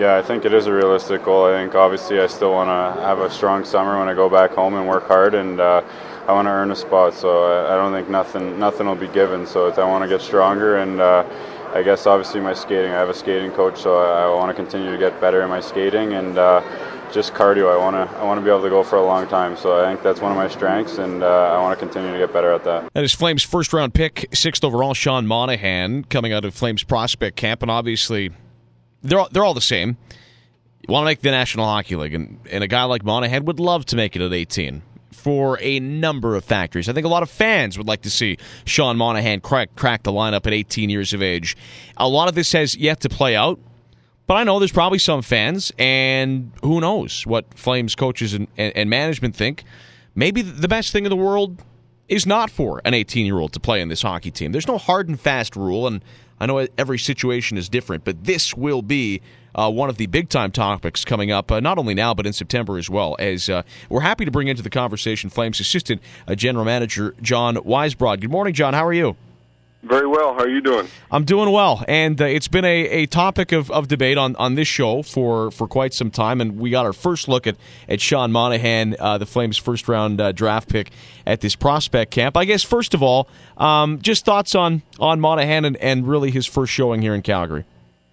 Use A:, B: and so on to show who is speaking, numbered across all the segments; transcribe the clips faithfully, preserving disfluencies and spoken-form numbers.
A: Yeah, I think it is a realistic goal. I think obviously I still want to have a strong summer when I go back home and work hard, and uh, I want to earn a spot. So I, I don't think nothing nothing will be given. So I want to get stronger, and uh, I guess obviously my skating. I have a skating coach, so I, I want to continue to get better in my skating, and uh, just cardio. I want to I want to be able to go for a long time. So I think that's one of my strengths, and uh, I want to continue to get better at that.
B: That is Flames first round pick, sixth overall, Sean Monahan, coming out of Flames prospect camp, and obviously They're all, they're all the same. You want to make the National Hockey League, and, and a guy like Monahan would love to make it at eighteen for a number of factors. I think a lot of fans would like to see Sean Monahan crack, crack the lineup at eighteen years of age. A lot of this has yet to play out, but I know there's probably some fans, and who knows what Flames coaches and, and, and management think. Maybe the best thing in the world is not for an eighteen-year-old to play in this hockey team. There's no hard and fast rule, and I know every situation is different, but this will be uh, one of the big-time topics coming up, uh, not only now, but in September as well. As uh, we're happy to bring into the conversation Flames Assistant uh, General Manager John Weisbrod. Good morning, John. How are you?
C: Very well. How are you doing?
B: I'm doing well, and uh, it's been a, a topic of, of debate on, on this show for, for quite some time, and we got our first look at, at Sean Monahan, uh, the Flames' first-round uh, draft pick at this prospect camp. I guess, first of all, um, just thoughts on, on Monahan and, and really his first showing here in Calgary.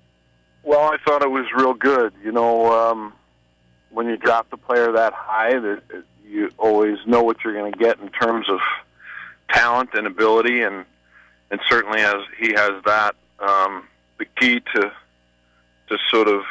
C: Well, I thought it was real good. You know, um, when you draft a player that high, that you always know what you're going to get in terms of talent and ability, and And certainly, as he has that, um, the key to to sort of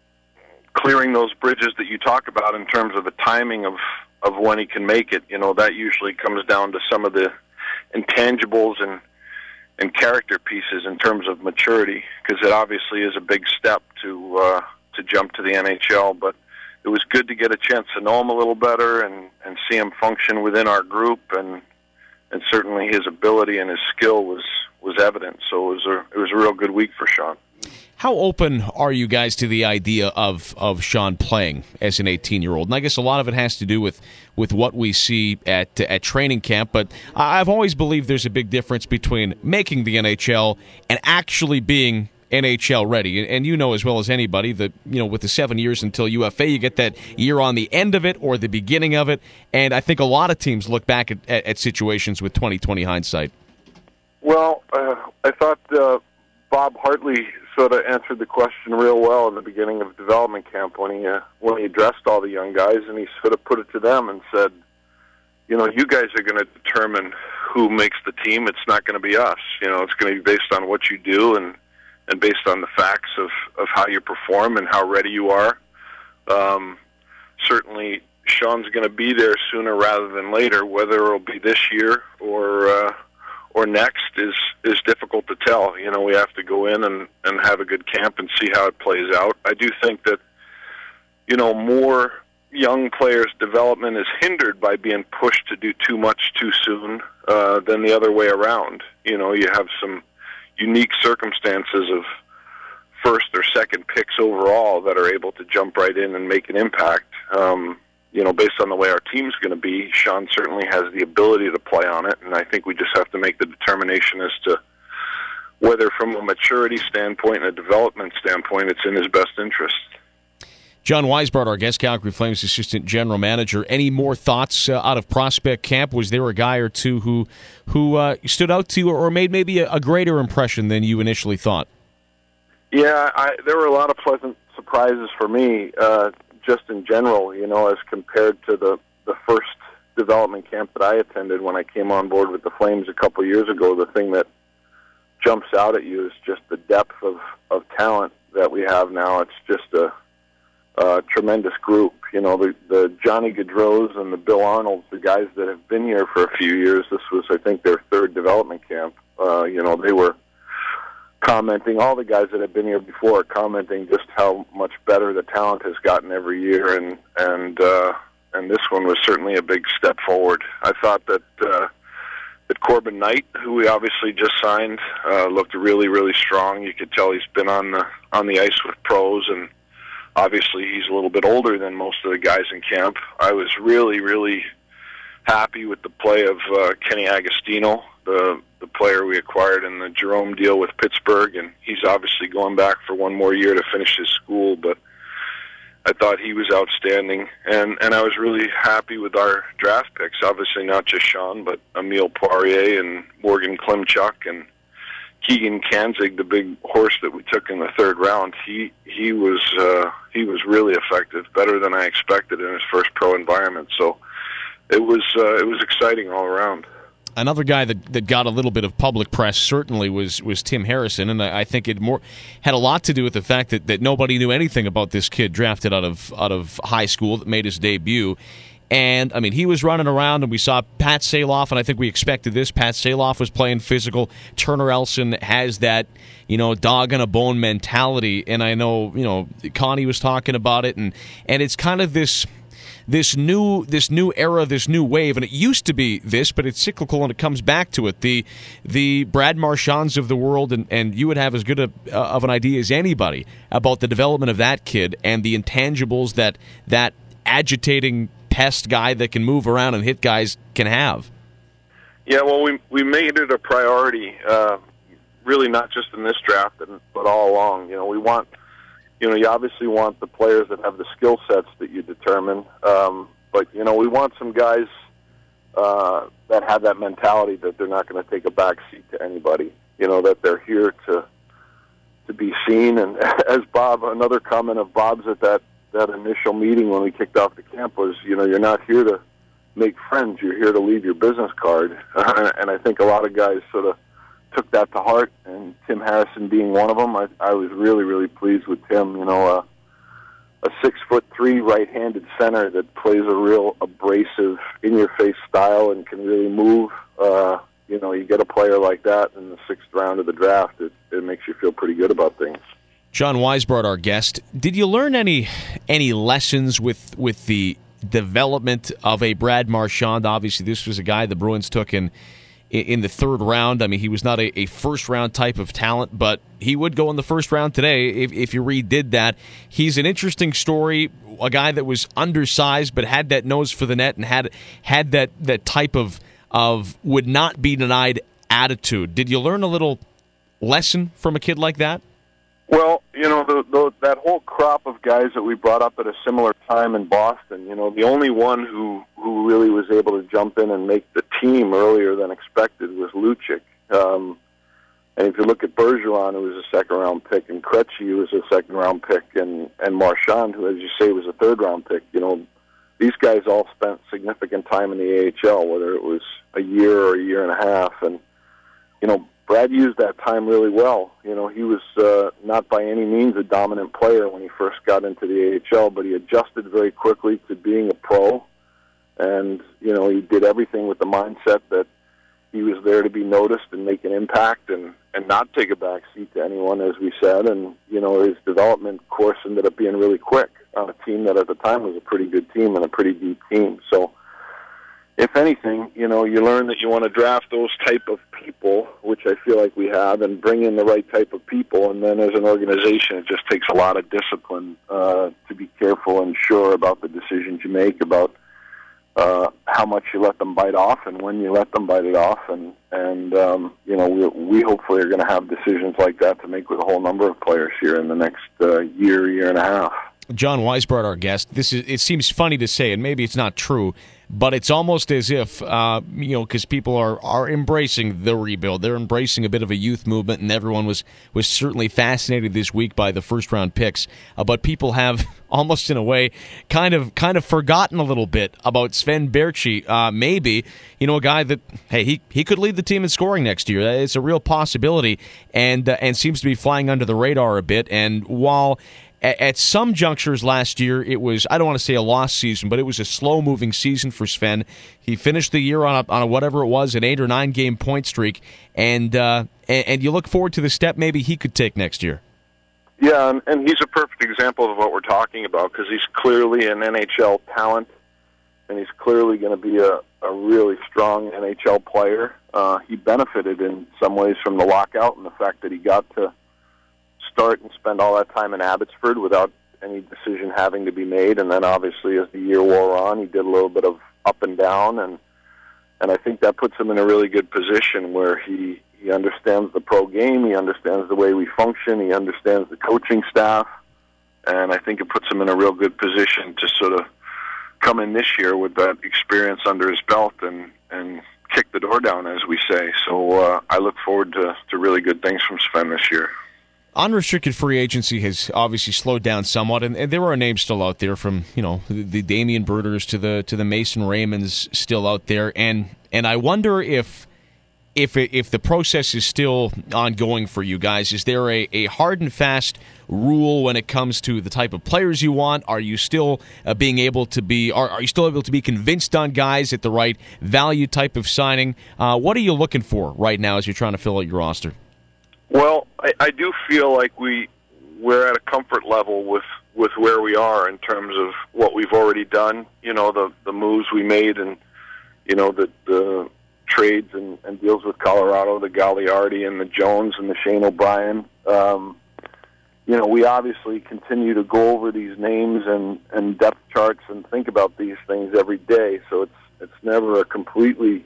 C: clearing those bridges that you talk about in terms of the timing of, of when he can make it. You know, that usually comes down to some of the intangibles and and character pieces in terms of maturity, because it obviously is a big step to uh, to jump to the N H L. But it was good to get a chance to know him a little better and, and see him function within our group, and. And certainly his ability and his skill was, was evident. So it was a it was a real good week for Sean.
B: How open are you guys to the idea of, of Sean playing as an eighteen-year-old? And I guess a lot of it has to do with, with what we see at at training camp. But I've always believed there's a big difference between making the N H L and actually being N H L ready. And you know as well as anybody that, you know, with the seven years until U F A, you get that year on the end of it or the beginning of it. And I think a lot of teams look back at, at, at situations with twenty twenty hindsight.
C: Well, uh, I thought uh, Bob Hartley sort of answered the question real well in the beginning of development camp when he uh, when he addressed all the young guys, and he sort of put it to them and said, you know, you guys are going to determine who makes the team. It's not going to be us. You know, it's going to be based on what you do and and based on the facts of, of how you perform and how ready you are. Um, certainly, Sean's going to be there sooner rather than later. Whether it'll be this year or uh, or next is is difficult to tell. You know, we have to go in and, and have a good camp and see how it plays out. I do think that, you know, more young players' development is hindered by being pushed to do too much too soon uh, than the other way around. You know, you have some unique circumstances of first or second picks overall that are able to jump right in and make an impact. Um, you know, based on the way our team's going to be, Sean certainly has the ability to play on it, and I think we just have to make the determination as to whether from a maturity standpoint and a development standpoint it's in his best interest.
B: John Weisbrod, our guest, Calgary Flames Assistant General Manager. Any more thoughts uh, out of prospect camp? Was there a guy or two who who uh, stood out to you or made maybe a, a greater impression than you initially thought?
C: Yeah, I, there were a lot of pleasant surprises for me, uh, just in general, you know, as compared to the, the first development camp that I attended when I came on board with the Flames a couple years ago. The thing that jumps out at you is just the depth of, of talent that we have now. It's just a Uh, tremendous group. You know, the, the Johnny Gaudreaus and the Bill Arnolds, the guys that have been here for a few years. This was, I think, their third development camp. Uh, you know, they were commenting, all the guys that have been here before are commenting just how much better the talent has gotten every year, and and uh, and this one was certainly a big step forward. I thought that uh, that Corbin Knight, who we obviously just signed, uh, looked really, really strong. You could tell he's been on the on the ice with pros, and obviously he's a little bit older than most of the guys in camp. I was really, really happy with the play of uh, Kenny Agostino. the the player we acquired in the Jerome deal with Pittsburgh, and he's obviously going back for one more year to finish his school, but I thought he was outstanding, and, and I was really happy with our draft picks. Obviously not just Sean, but Emile Poirier and Morgan Klimchuk and Keegan Kanzig, the big horse that we took in the third round. He he was uh, he was really effective, better than I expected in his first pro environment. So it was uh, it was exciting all around.
B: Another guy that, that got a little bit of public press certainly was was Tim Harrison, and I, I think it more had a lot to do with the fact that, that nobody knew anything about this kid drafted out of out of high school that made his debut. And, I mean, he was running around, and we saw Pat Saloff, and I think we expected this. Pat Saloff was playing physical. Turner Elson has that, you know, dog-on-a-bone mentality, and I know, you know, Connie was talking about it, and, and it's kind of this this new this new era, this new wave, and it used to be this, but it's cyclical, and it comes back to it. The the Brad Marchands of the world, and, and you would have as good a, uh, of an idea as anybody about the development of that kid and the intangibles that that agitating pest guy that can move around and hit guys can have.
C: Yeah, well, we we made it a priority, uh, really not just in this draft, but all along. You know, we want, you know, you obviously want the players that have the skill sets that you determine, um, but, you know, we want some guys uh, that have that mentality that they're not going to take a back seat to anybody, you know, that they're here to to be seen. And as Bob, another comment of Bob's at that that initial meeting when we kicked off the camp was, you know, you're not here to make friends, you're here to leave your business card. Uh, and I think a lot of guys sort of took that to heart, and Tim Harrison being one of them. I, I was really, really pleased with Tim. You know, uh, a six foot three right-handed center that plays a real abrasive, in-your-face style and can really move. Uh, you know, you get a player like that in the sixth round of the draft, it, it makes you feel pretty good about things.
B: John Weisbrod, our guest. Did you learn any any lessons with with the development of a Brad Marchand? Obviously, this was a guy the Bruins took in in the third round. I mean, he was not a, a first round type of talent, but he would go in the first round today if, if you redid that. He's an interesting story, a guy that was undersized but had that nose for the net and had had that, that type of of would not be denied attitude. Did you learn a little lesson from a kid like that?
C: Well, you know, the, the, that whole crop of guys that we brought up at a similar time in Boston, you know, the only one who, who really was able to jump in and make the team earlier than expected was Lucic. Um, and if you look at Bergeron, who was a second-round pick, and Krejci, who was a second-round pick, and, and Marchand, who, as you say, was a third-round pick, you know, these guys all spent significant time in the A H L, whether it was a year or a year and a half. And, you know, Brad used that time really well. You know, he was uh, not by any means a dominant player when he first got into the A H L, but he adjusted very quickly to being a pro. And, you know, he did everything with the mindset that he was there to be noticed and make an impact and, and not take a back seat to anyone, as we said. And, you know, his development course ended up being really quick on a team that at the time was a pretty good team and a pretty deep team. So, if anything, you know, you learn that you want to draft those type of people, which I feel like we have, and bring in the right type of people. And then as an organization, it just takes a lot of discipline uh, to be careful and sure about the decisions you make, about uh, how much you let them bite off and when you let them bite it off. And, and um, you know, we, we hopefully are going to have decisions like that to make with a whole number of players here in the next uh, year, year and a half.
B: John Weisbrod, our guest. This is. It seems funny to say, and maybe it's not true, but it's almost as if, uh, you know, because people are, are embracing the rebuild. They're embracing a bit of a youth movement, and everyone was, was certainly fascinated this week by the first-round picks. Uh, but people have, almost in a way, kind of kind of forgotten a little bit about Sven Baertschi. Uh, maybe, you know, a guy that, hey, he, he could lead the team in scoring next year. It's a real possibility, and uh, and seems to be flying under the radar a bit. And while at some junctures last year, it was, I don't want to say a lost season, but it was a slow-moving season for Sven. He finished the year on a, on a whatever it was, an eight- or nine-game point streak, and, uh, and and you look forward to the step maybe he could take next year.
C: Yeah, and, and he's a perfect example of what we're talking about, because he's clearly an N H L talent, and he's clearly going to be a, a really strong N H L player. Uh, he benefited in some ways from the lockout and the fact that he got to start and spend all that time in Abbotsford without any decision having to be made. And then obviously as the year wore on, he did a little bit of up and down, and and I think that puts him in a really good position where he, he understands the pro game, he understands the way we function, he understands the coaching staff, and I think it puts him in a real good position to sort of come in this year with that experience under his belt and, and kick the door down, as we say. So uh, I look forward to, to really good things from Sven this year.
B: Unrestricted free agency has obviously slowed down somewhat, and, and there are names still out there, from you know the, the Damian Bruders to the to the Mason Raymonds still out there, and and I wonder if if it, if the process is still ongoing for you guys. Is there a, a hard and fast rule when it comes to the type of players you want? Are you still uh, being able to be are, are you still able to be convinced on guys at the right value type of signing? Uh, what are you looking for right now as you're trying to fill out your roster?
C: Well, I, I do feel like we we're at a comfort level with, with where we are in terms of what we've already done. You know, the the moves we made, and you know the the trades and, and deals with Colorado, the Gagliardi and the Jones and the Shane O'Brien. Um, you know, we obviously continue to go over these names and, and depth charts and think about these things every day. So it's it's never a completely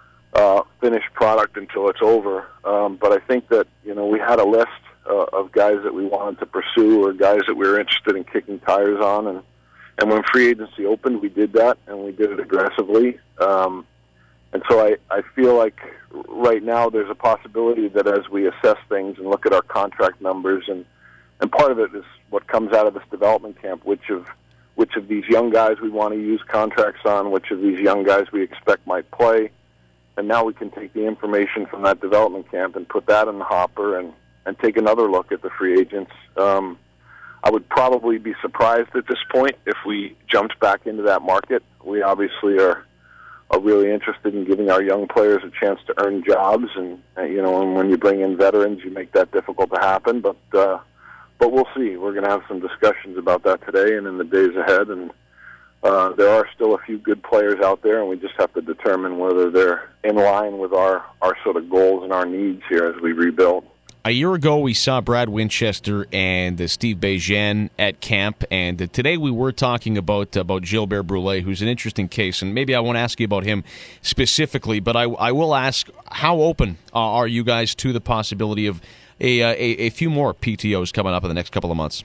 C: Uh, finished product until it's over. Um, but I think that, you know, we had a list uh, of guys that we wanted to pursue, or guys that we were interested in kicking tires on. And, and when free agency opened, we did that, and we did it aggressively. Um, and so I, I feel like right now there's a possibility that as we assess things and look at our contract numbers, and, and part of it is what comes out of this development camp, which of which of these young guys we want to use contracts on, which of these young guys we expect might play. And now we can take the information from that development camp and put that in the hopper and, and take another look at the free agents. Um, I would probably be surprised at this point if we jumped back into that market. We obviously are are really interested in giving our young players a chance to earn jobs, and uh, you know, and when you bring in veterans, you make that difficult to happen. But uh, but we'll see. We're going to have some discussions about that today and in the days ahead, and. Uh, there are still a few good players out there, and we just have to determine whether they're in line with our, our sort of goals and our needs here as we rebuild.
B: A year ago, we saw Brad Winchester and uh, Steve Bégin at camp, and uh, today we were talking about about Gilbert Brulé, who's an interesting case, and maybe I won't ask you about him specifically, but I, I will ask, how open uh, are you guys to the possibility of a, uh, a, a few more P T Os coming up in the next couple of months?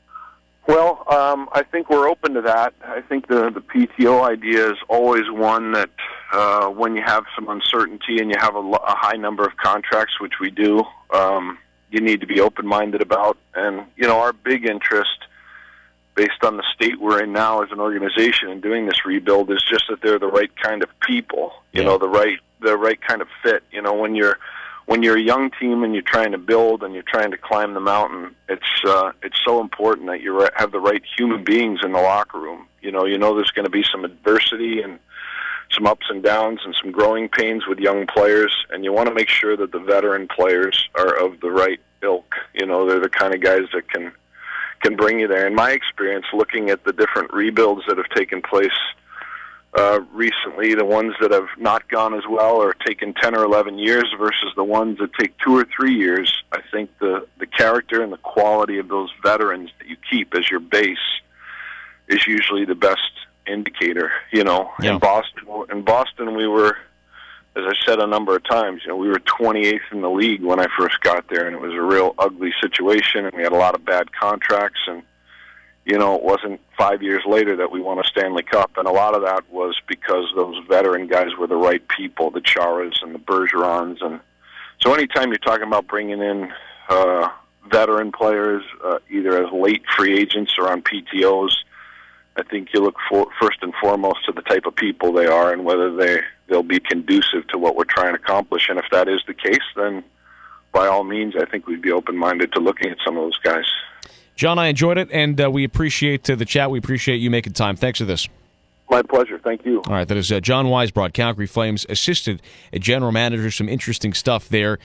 C: Well, um, I think we're open to that. I think the, the P T O idea is always one that uh, when you have some uncertainty and you have a, a high number of contracts, which we do, um, you need to be open-minded about. And, you know, our big interest, based on the state we're in now as an organization and doing this rebuild, is just that they're the right kind of people, you
B: yeah.
C: know, the right the right kind of fit. You know, when you're When you're a young team and you're trying to build and you're trying to climb the mountain, it's uh, it's so important that you have the right human beings in the locker room. You know, you know there's going to be some adversity and some ups and downs and some growing pains with young players, and you want to make sure that the veteran players are of the right ilk. You know, they're the kind of guys that can can bring you there. In my experience, looking at the different rebuilds that have taken place Uh, recently, the ones that have not gone as well or taken ten or eleven years versus the ones that take two or three years, I think the, the character and the quality of those veterans that you keep as your base is usually the best indicator. You know,
B: yeah.
C: in Boston, in Boston, we were, as I said a number of times, you know, we were twenty-eighth in the league when I first got there, and it was a real ugly situation, and we had a lot of bad contracts, and you know, it wasn't five years later that we won a Stanley Cup, and a lot of that was because those veteran guys were the right people, the Charas and the Bergerons. And so anytime you're talking about bringing in uh, veteran players, uh, either as late free agents or on P T Os, I think you look for, first and foremost to the type of people they are and whether they, they'll be conducive to what we're trying to accomplish. And if that is the case, then by all means, I think we'd be open-minded to looking at some of those guys.
B: John, I enjoyed it, and uh, we appreciate uh, the chat. We appreciate you making time. Thanks for this.
C: My pleasure. Thank you.
B: All right, that is uh, John Weisbrod, Calgary Flames assistant general manager. Some interesting stuff there.